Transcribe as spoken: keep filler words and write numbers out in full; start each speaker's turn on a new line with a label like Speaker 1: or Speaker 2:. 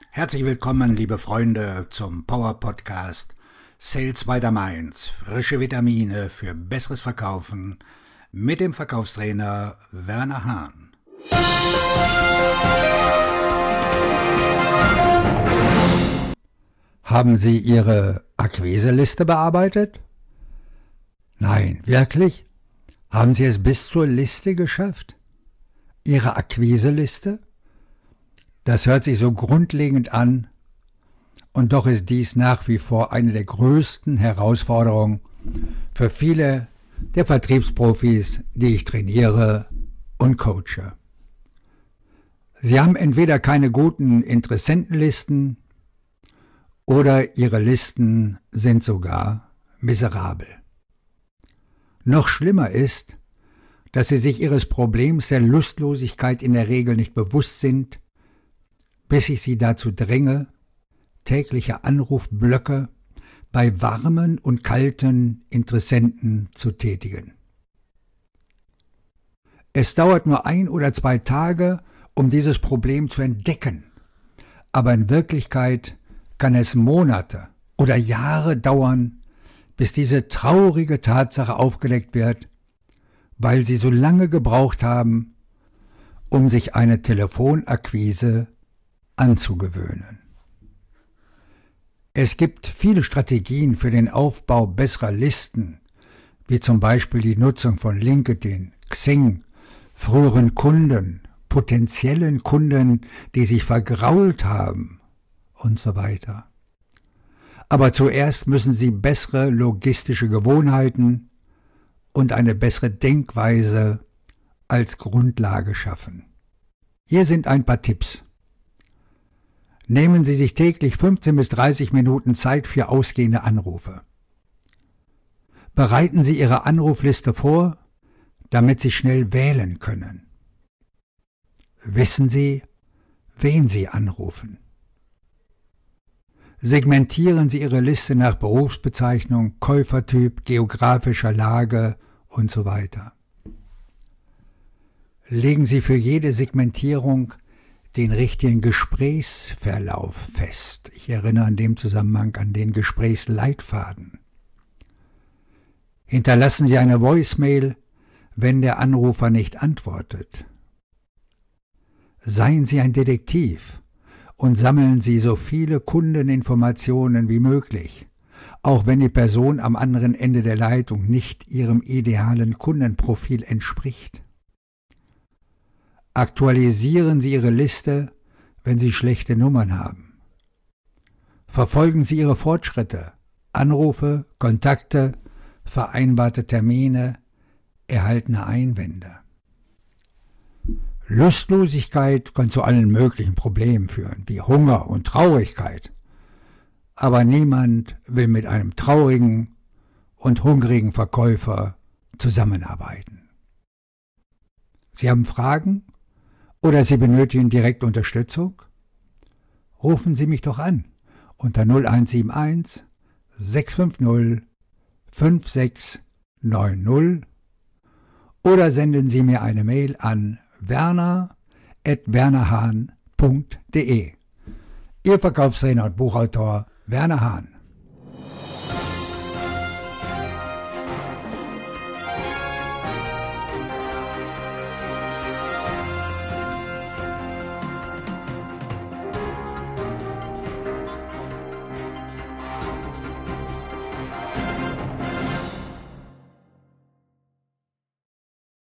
Speaker 1: Herzlich willkommen, liebe Freunde, zum Power-Podcast Sales by the Mainz. Frische Vitamine für besseres Verkaufen mit dem Verkaufstrainer Werner Hahn.
Speaker 2: Haben Sie Ihre Akquiseliste bearbeitet? Nein, wirklich? Haben Sie es bis zur Liste geschafft? Ihre Akquiseliste? Das hört sich so grundlegend an, und doch ist dies nach wie vor eine der größten Herausforderungen für viele der Vertriebsprofis, die ich trainiere und coache. Sie haben entweder keine guten Interessentenlisten oder ihre Listen sind sogar miserabel. Noch schlimmer ist, dass sie sich ihres Problems der Lustlosigkeit in der Regel nicht bewusst sind, bis ich sie dazu dränge, tägliche Anrufblöcke bei warmen und kalten Interessenten zu tätigen. Es dauert nur ein oder zwei Tage, um dieses Problem zu entdecken, aber in Wirklichkeit kann es Monate oder Jahre dauern, bis diese traurige Tatsache aufgedeckt wird, weil sie so lange gebraucht haben, um sich eine Telefonakquise anzugewöhnen. Es gibt viele Strategien für den Aufbau besserer Listen, wie zum Beispiel die Nutzung von LinkedIn, Xing, früheren Kunden, potenziellen Kunden, die sich vergrault haben und so weiter. Aber zuerst müssen Sie bessere logistische Gewohnheiten und eine bessere Denkweise als Grundlage schaffen. Hier sind ein paar Tipps. Nehmen Sie sich täglich fünfzehn bis dreißig Minuten Zeit für ausgehende Anrufe. Bereiten Sie Ihre Anrufliste vor, damit Sie schnell wählen können. Wissen Sie, wen Sie anrufen. Segmentieren Sie Ihre Liste nach Berufsbezeichnung, Käufertyp, geografischer Lage und so weiter. Legen Sie für jede Segmentierung den richtigen Gesprächsverlauf fest. Ich erinnere in dem Zusammenhang an den Gesprächsleitfaden. Hinterlassen Sie eine Voicemail, wenn der Anrufer nicht antwortet. Seien Sie ein Detektiv und sammeln Sie so viele Kundeninformationen wie möglich, auch wenn die Person am anderen Ende der Leitung nicht Ihrem idealen Kundenprofil entspricht. Aktualisieren Sie Ihre Liste, wenn Sie schlechte Nummern haben. Verfolgen Sie Ihre Fortschritte, Anrufe, Kontakte, vereinbarte Termine, erhaltene Einwände. Lustlosigkeit kann zu allen möglichen Problemen führen, wie Hunger und Traurigkeit. Aber niemand will mit einem traurigen und hungrigen Verkäufer zusammenarbeiten. Sie haben Fragen? Oder Sie benötigen direkt Unterstützung? Rufen Sie mich doch an unter null eins sieben eins, sechs fünf null, fünf sechs neun null oder senden Sie mir eine Mail an werner at wernerhahn punkt de. Ihr Verkaufstrainer und Buchautor Werner Hahn.